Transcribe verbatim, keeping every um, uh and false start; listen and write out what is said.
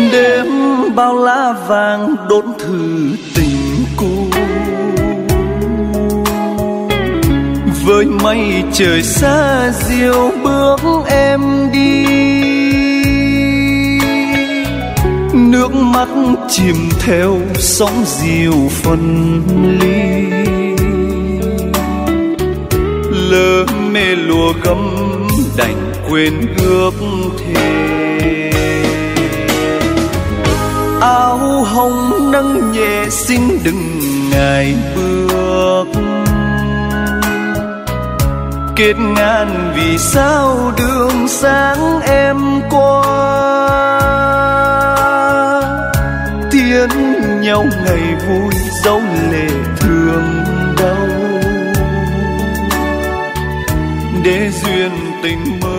đêm bao lá vàng đốn thử tình cũ, với mây trời xa diều bước em đi, nước mắt chìm theo sóng dịu phân ly, lỡ mê lùa gấm đành quên ước thề. Áo hồng nâng nhẹ xin đừng ngại bước, kết ngàn vì sao đường sáng em qua, tiễn nhau ngày vui dấu lệ thương đau, để duyên tình mơ